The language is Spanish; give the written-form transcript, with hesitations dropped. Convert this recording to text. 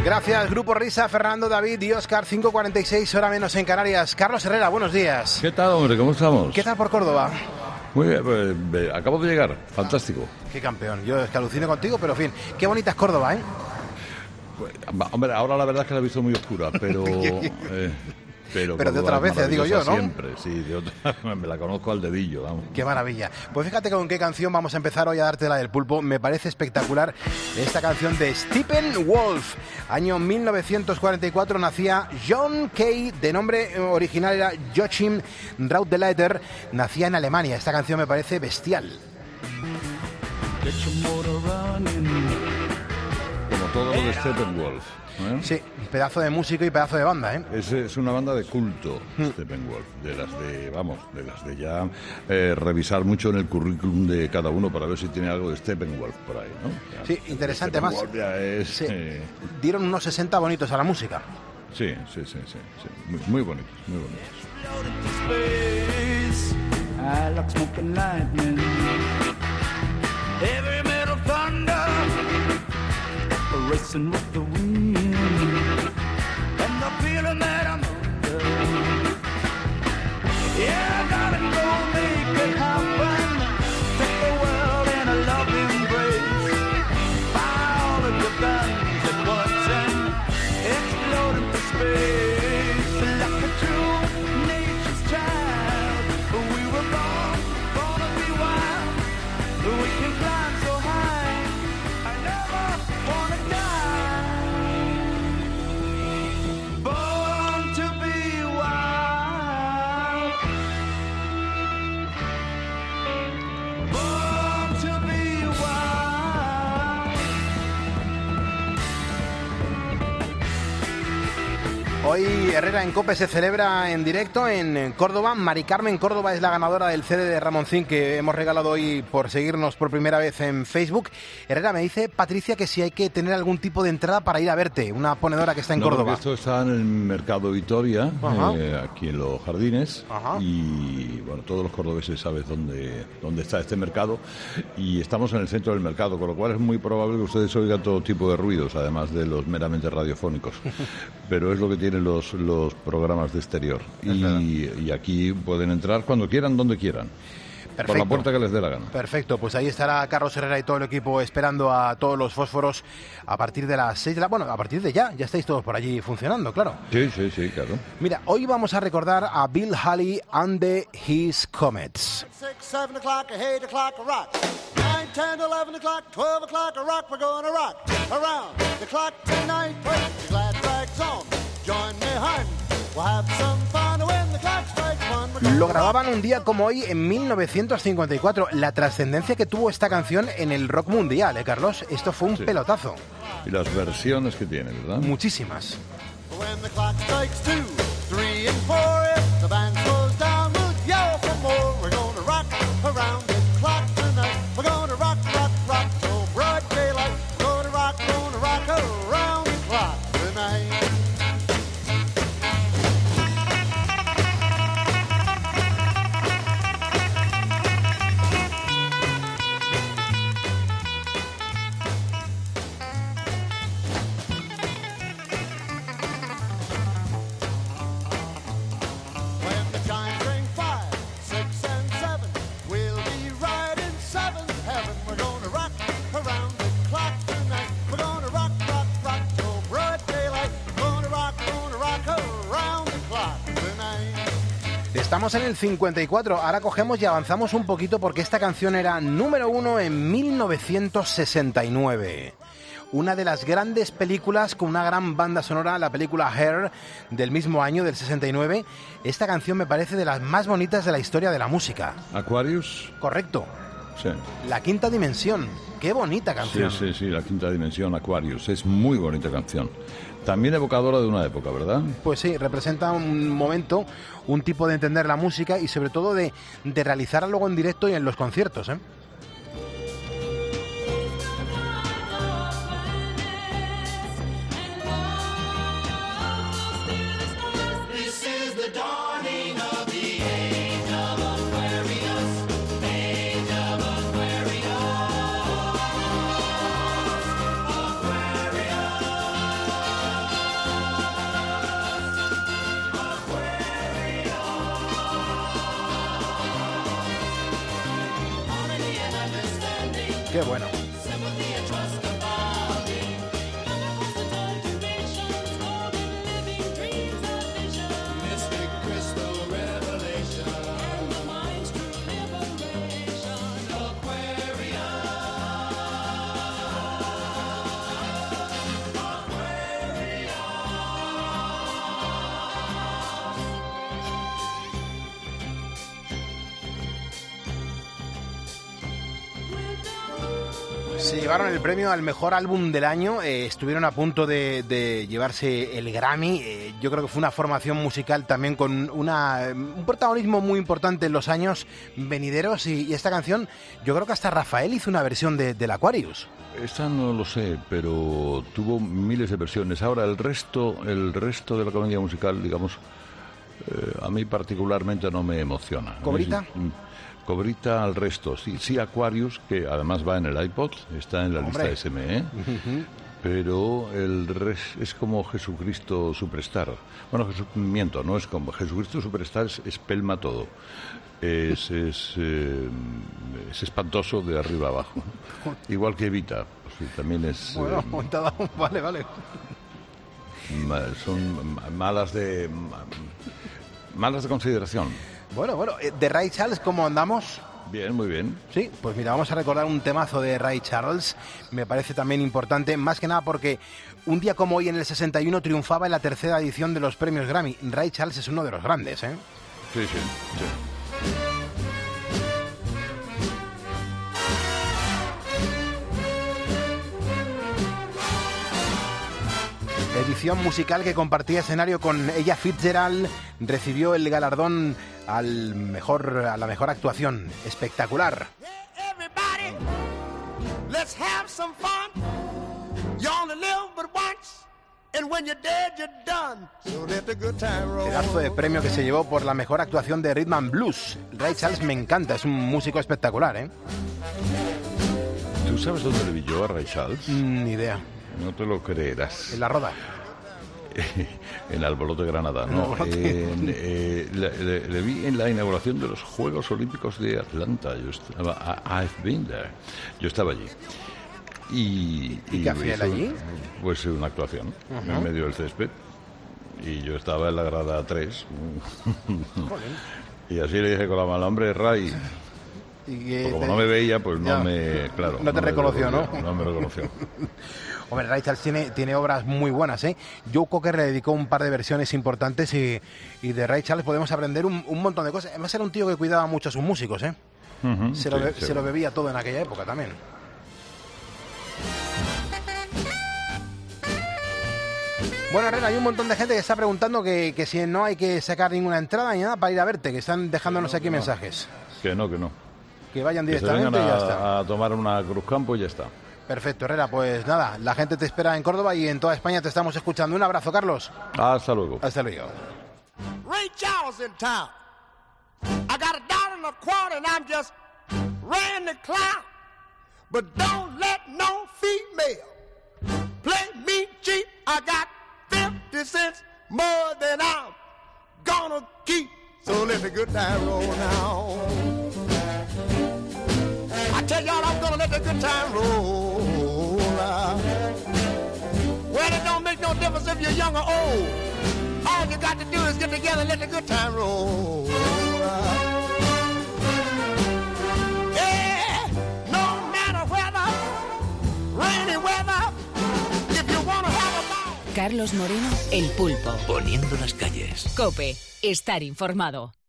Gracias, Grupo Risa, Fernando, David y Óscar. 5:46, hora menos en Canarias. Carlos Herrera, buenos días. ¿Qué tal, hombre? ¿Cómo estamos? ¿Qué tal por Córdoba? Muy bien, pues, acabo de llegar. Fantástico. Qué campeón. Yo es que alucino contigo, pero en fin. Qué bonita es Córdoba, ¿eh? Pues, hombre, ahora la verdad es que la he visto muy oscura, pero... Pero de otras veces, digo yo, ¿no? Siempre, sí, de otras, me la conozco al dedillo, vamos. Qué maravilla. Pues fíjate con qué canción vamos a empezar hoy a darte la del pulpo. Me parece espectacular esta canción de Steppenwolf. Año 1944 nacía John Kay, de nombre original era Joachim Raudeleiter, nacía en Alemania. Esta canción me parece bestial. Como todo lo de Steppenwolf. ¿Eh? Sí, pedazo de músico y pedazo de banda, ¿eh? Es una banda de culto, Steppenwolf, de las de ya revisar mucho en el currículum de cada uno para ver si tiene algo de Steppenwolf por ahí, ¿no? Ya, sí, interesante más. Sí. Dieron unos 60 bonitos a la música. Sí. Muy bonitos, muy bonitos. Racing with the wind, and the feeling that I'm under. Yeah, I gotta go make it happen. Take the world in a loving embrace. Buy all of your guns at once and explode into space. Like a true nature's child, we were born to be wild. We can climb so high. I never wanna Hoy Herrera en COPE se celebra en directo en Córdoba. Mari Carmen Córdoba es la ganadora del CD de Ramoncín que hemos regalado hoy por seguirnos por primera vez en Facebook. Herrera, me dice Patricia que si hay que tener algún tipo de entrada para ir a verte, una ponedora que está en Córdoba. Esto está en el Mercado Vitoria, aquí en Los Jardines. Ajá. Y bueno, todos los cordobeses saben dónde está este mercado. Y estamos en el centro del mercado, con lo cual es muy probable que ustedes oigan todo tipo de ruidos, además de los meramente radiofónicos. Pero es lo que tienen los programas de exterior. Y aquí pueden entrar cuando quieran, donde quieran. Perfecto. Por la puerta que les dé la gana. Perfecto, pues ahí estará Carlos Herrera y todo el equipo esperando a todos los fósforos a partir de las 6 de la... Bueno, a partir de ya estáis todos por allí funcionando, claro. Sí, claro. Mira, hoy vamos a recordar a Bill Haley and His Comets. 6, 7 o'clock, 8 o'clock, a rock. 9, 10, 11 o'clock, 12 o'clock, a rock. We're gonna rock around the clock tonight. Put your glad rags on. Join me, hon. We'll have some fun when the clock strikes one. Lo grababan un día como hoy en 1954. La trascendencia que tuvo esta canción en el rock mundial, Carlos. Esto fue un pelotazo. Y las versiones que tiene, ¿verdad? Muchísimas. When the clock strikes 2, 3 and 4, if the band goes down, we'll yell for more. We're gonna rock around the clock tonight. We're gonna rock, rock, rock till broad daylight. We're gonna rock around the clock tonight. Estamos en el 54, ahora cogemos y avanzamos un poquito porque esta canción era número 1 en 1969. Una de las grandes películas con una gran banda sonora, la película Hair, del mismo año, del 69. Esta canción me parece de las más bonitas de la historia de la música. ¿Aquarius? Correcto. Sí. La quinta dimensión. Qué bonita canción. Sí, la quinta dimensión, Aquarius. Es muy bonita canción. También evocadora de una época, ¿verdad? Pues sí, representa un momento, un tipo de entender la música y sobre todo de realizarla luego en directo y en los conciertos, ¿eh? Qué bueno. Se llevaron el premio al mejor álbum del año, estuvieron a punto de llevarse el Grammy. Yo creo que fue una formación musical también con un protagonismo muy importante en los años venideros, y esta canción, yo creo que hasta Rafael hizo una versión del Aquarius. Esta no lo sé, pero tuvo miles de versiones. Ahora el resto de la comedia musical, digamos, a mí particularmente no me emociona. ¿Cobrita? Cobrita al resto, sí, Aquarius, que además va en el iPod, está en la lista SME, pero el resto es como Jesucristo Superstar. Bueno, miento, no es como Jesucristo Superstar, es pelma todo. Es espantoso de arriba abajo. Igual que Evita, también es... Bueno, vale. Son malas de consideración. Bueno, de Ray Charles, ¿cómo andamos? Bien, muy bien. Sí, pues mira, vamos a recordar un temazo de Ray Charles. Me parece también importante, más que nada porque un día como hoy, en el 61, triunfaba en la tercera edición de los premios Grammy. Ray Charles es uno de los grandes, ¿eh? Sí. Edición musical que compartía escenario con Ella Fitzgerald, recibió el galardón a la mejor actuación. Espectacular. Pedazo de premio que se llevó por la mejor actuación de Rhythm and Blues. Ray Charles me encanta, es un músico espectacular, ¿eh? ¿Tú sabes dónde le vi yo a Ray Charles? Ni idea. No te lo creerás. En La Roda. En Alboroto de Granada, ¿no? Le vi en la inauguración de los Juegos Olímpicos de Atlanta. I've been there. Yo estaba allí. ¿Y qué hacía él allí? Pues una actuación en medio del césped. Y yo estaba en la grada 3. Y así le dije con la mano, hombre, Ray. Como no me veía, pues no me... Claro, no te reconoció, ¿no? No me reconoció. Hombre, Ray Charles tiene obras muy buenas, ¿eh? Joe Cocker le dedicó un par de versiones importantes y de Ray Charles podemos aprender un montón de cosas. Además era un tío que cuidaba mucho a sus músicos, ¿eh? Se lo bebía todo en aquella época también. Bueno, Herrera, hay un montón de gente que está preguntando que si no hay que sacar ninguna entrada ni nada para ir a verte, que están dejándonos aquí mensajes. Que no. Que vayan que directamente y ya está. A tomar una Cruzcampo y ya está. Perfecto, Herrera, pues nada, la gente te espera en Córdoba y en toda España te estamos escuchando. Un abrazo, Carlos. Hasta luego. Hasta luego. Ray Charles in town. I got $1.25 and I'm just ran the clown. But don't let no female play me cheap. I got 50 cents more than I'm gonna keep. So let the good time roll now. I tell y'all I'm gonna let the good time roll out. Well, it don't make no difference if you're young or old. All you got to do is get together and let the good time roll out. Yeah, no matter weather, rainy weather, if you wanna have a ball. Carlos Moreno, El Pulpo. Poniendo las calles. COPE, estar informado.